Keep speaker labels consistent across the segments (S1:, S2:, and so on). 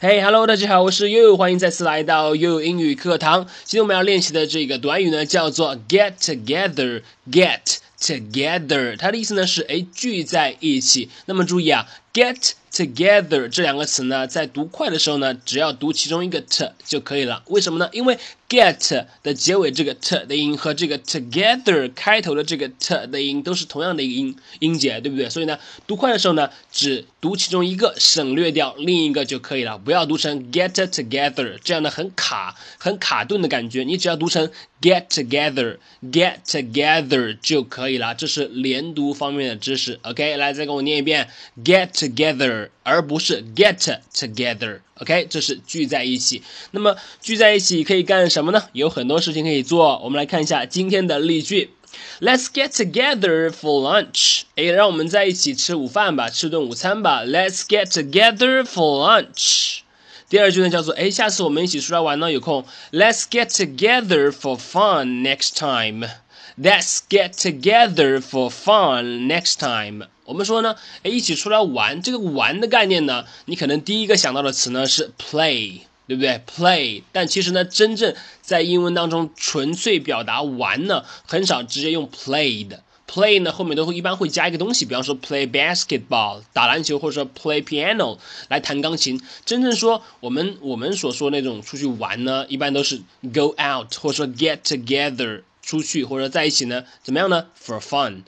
S1: Hey, hello， 大家好，我是悠悠，欢迎再次来到悠悠英语课堂。今天我们要练习的这个短语呢，叫做 get together。get together， 它的意思呢是聚在一起。那么注意啊 ，get together 这两个词呢，在读快的时候呢，只要读其中一个 t 就可以了。为什么呢？因为 get 的结尾这个 t 的音和这个 together 开头的这个 t 的音都是同样的一个音节，对不对？所以呢，读快的时候呢，只读其中一个，省略掉另一个就可以了。不要读成 get together， 这样的很卡顿的感觉。你只要读成 get together 就可以了。这是连读方面的知识。OK， 来再跟我念一遍 get together， 而不是 get together。OK， 这是聚在一起。那么聚在一起可以干什么呢？有很多事情可以做。我们来看一下今天的例句。Let's get together for lunch。让我们在一起吃午饭吧，吃顿午餐吧。Let's get together for lunch。第二句呢叫做下次我们一起出来玩呢，有空。Let's get together for fun next time。Let's get together for fun next time。我们说呢，一起出来玩，这个玩的概念呢，你可能第一个想到的词呢是 play， 对不对 ？play， 但其实呢，真正在英文当中纯粹表达玩呢，很少直接用 play 的。play 呢后面一般会加一个东西，比方说 play basketball 打篮球，或者说 play piano 来弹钢琴。真正说我们所说那种出去玩呢，一般都是 go out 或者说 get together 出去或者在一起呢，怎么样呢 ？for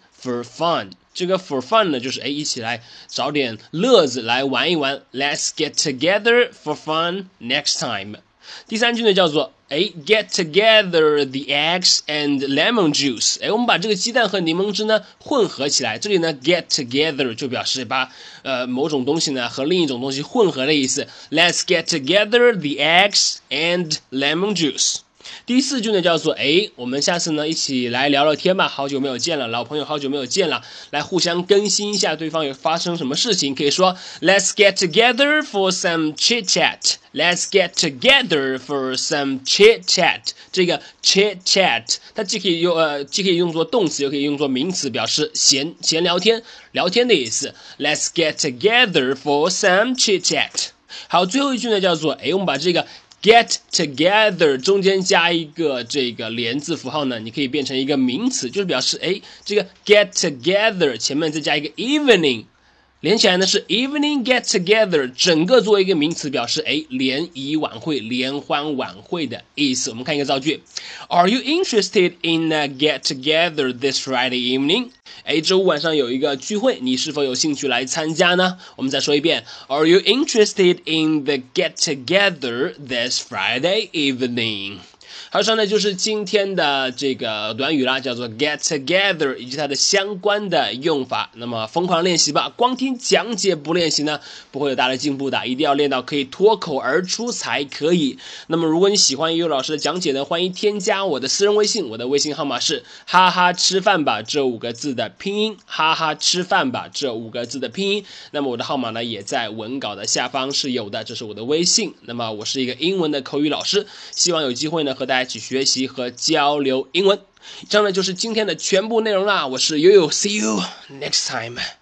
S1: fun。这个 for fun 呢，就是一起来找点乐子来玩一玩。Let's get together for fun next time。第三句呢叫做get together the eggs and lemon juice。我们把这个鸡蛋和柠檬汁呢混合起来。这里呢 get together 就表示把某种东西呢和另一种东西混合的意思。Let's get together the eggs and lemon juice。第四句呢叫做我们下次呢一起来聊聊天吧，好久没有见了，老朋友好久没有见了，来互相更新一下对方有发生什么事情，可以说 Let's get together for some chit chat。Let's get together for some chit chat。这个 chit chat 它既可以用作动词，又可以用作名词，表示闲聊天的意思。Let's get together for some chit chat。好，最后一句呢叫做我们把这个get together 中间加一个这个连字符号呢，你可以变成一个名词，就是表示这个 get together 前面再加一个 evening， 连起来呢是 evening get together， 整个作为一个名词，表示联谊晚会、联欢晚会的意思。我们看一个造句 ，Are you interested in a get together this Friday evening？周五晚上有一个聚会，你是否有兴趣来参加呢？我们再说一遍 ，Are you interested in the get together this Friday evening？ 好，以上呢就是今天的这个短语啦，叫做 get together 以及它的相关的用法。那么疯狂练习吧，光听讲解不练习呢，不会有大的进步的，一定要练到可以脱口而出才可以。那么如果你喜欢悠悠老师的讲解呢，欢迎添加我的私人微信，我的微信号码是哈哈吃饭吧这5个字的拼音，哈哈吃饭吧这5个字的拼音。那么我的号码呢也在文稿的下方是有的，这是我的微信。那么我是一个英文的口语老师，希望有机会呢和大家一起学习和交流英文。以上呢就是今天的全部内容啦，我是悠悠 ，See you next time。